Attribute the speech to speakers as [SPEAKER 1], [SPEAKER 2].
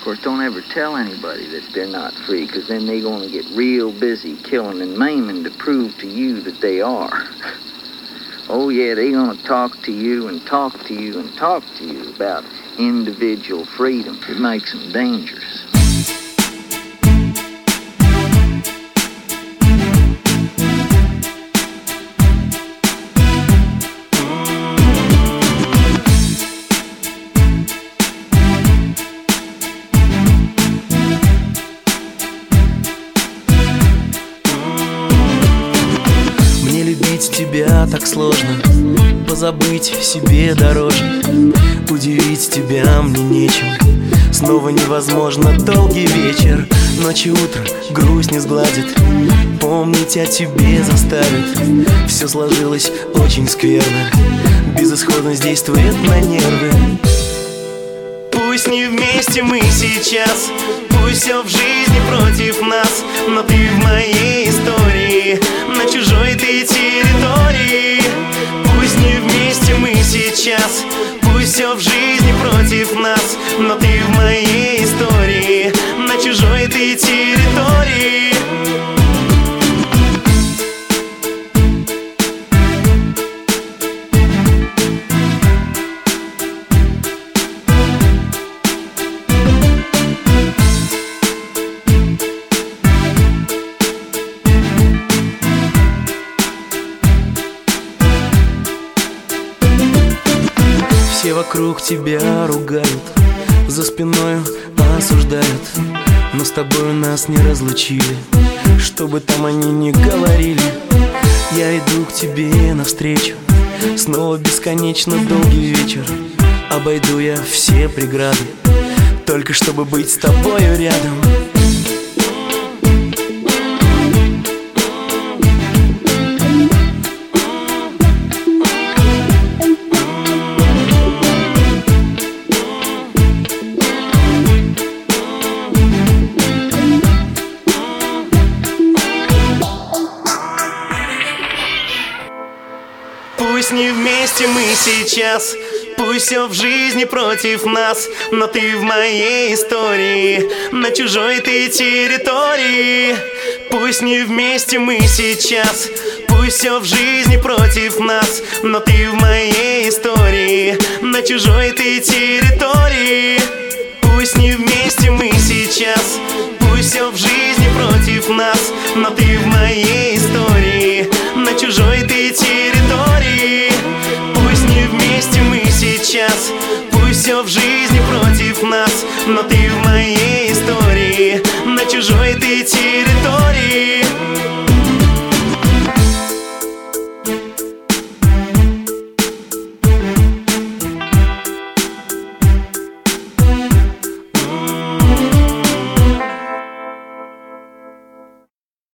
[SPEAKER 1] Of course, don't ever tell anybody that they're not free, because then they're going to get real busy killing and maiming to prove to you that they are. Oh yeah, they're going to talk to you and talk to you and talk to you about individual freedom. It makes them dangerous.
[SPEAKER 2] Тебя так сложно, позабыть себе дороже. Удивить тебя мне нечем, снова невозможно. Долгий вечер, ночь и утро, грусть не сгладит, помнить о тебе заставит. Все сложилось очень скверно, безысходность действует на нервы. Пусть не вместе мы сейчас, пусть все в жизни против нас, но ты в моей истории, на чужой ты территории. Пусть не вместе мы сейчас, пусть все в жизни против нас, но ты в моей истории, на чужой ты территории. Все вокруг тебя ругают, за спиною осуждают, но с тобой нас не разлучили, что бы там они ни говорили. Я иду к тебе навстречу, снова бесконечно долгий вечер. Обойду я все преграды, только чтобы быть с тобою рядом. Пусть не вместе мы сейчас, пусть все в жизни против нас, но ты в моей истории, на чужой ты территории. Пусть не вместе мы сейчас, пусть все в жизни против нас, но ты в моей истории, на чужой ты территории. Пусть не вместе мы сейчас, пусть все в жизни против нас, но ты в моей истории, на чужой ты территории. Пусть не вместе мы сейчас, пусть все в жизни против нас, но ты в моей истории, на чужой ты территории.